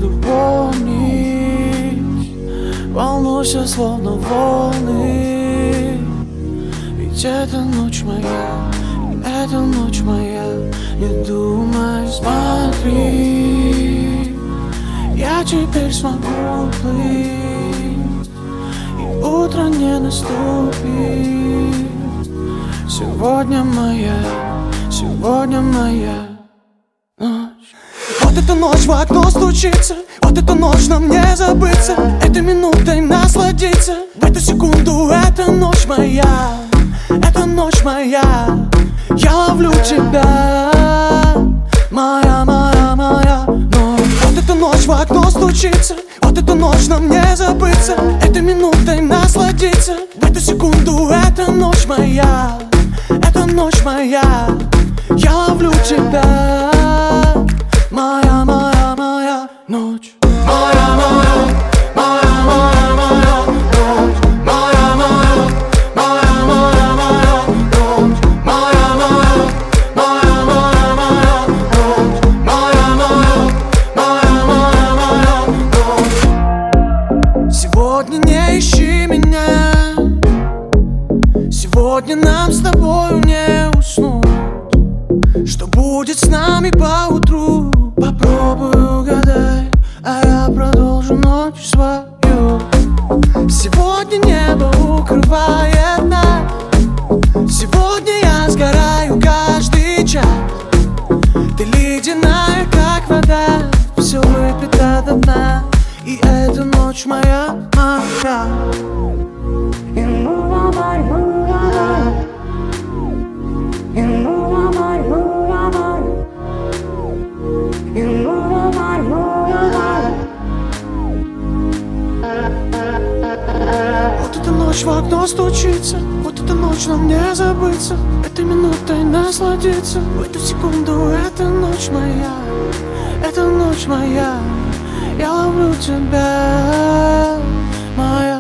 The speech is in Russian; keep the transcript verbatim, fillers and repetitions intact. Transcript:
буду помнить. Волнуйся, словно волны. Ведь это ночь моя, это ночь моя. Не думай, смотри, я теперь смогу плыть, и утро не наступит. Сегодня моя, сегодня моя ночь. Вот эта ночь в окно стучится, вот эта ночь нам не забыться, этой минутой насладиться. В эту секунду это ночь моя, это ночь моя. Я ловлю тебя, моя, моя, моя ночь. Вот эта ночь в окно стучится, вот эта ночь нам не забыться, этой минутой насладиться. В эту секунду это ночь моя, это ночь моя. Я ловлю тебя, моя, моя, моя ночь. Моя, моя, моя, моя, моя ночь. Моя, моя, моя, моя, моя ночь. Моя, моя, моя, моя, моя ночь. Моя, моя, моя, моя, моя ночь. Сегодня не ищи меня, сегодня нам с тобою не уснуть. Что будет с нами поутру? Попробуй угадай, а я продолжу ночь свою. Сегодня небо укрывает нас, сегодня я сгораю каждый час. Ты ледяная, как вода, все выпито до дна, и эта ночь моя, моя. Вот эта ночь в окно стучится, вот эта ночь нам не забыться, этой минутой насладиться. В эту секунду это ночь моя, это ночь моя. Я ловлю тебя, моя.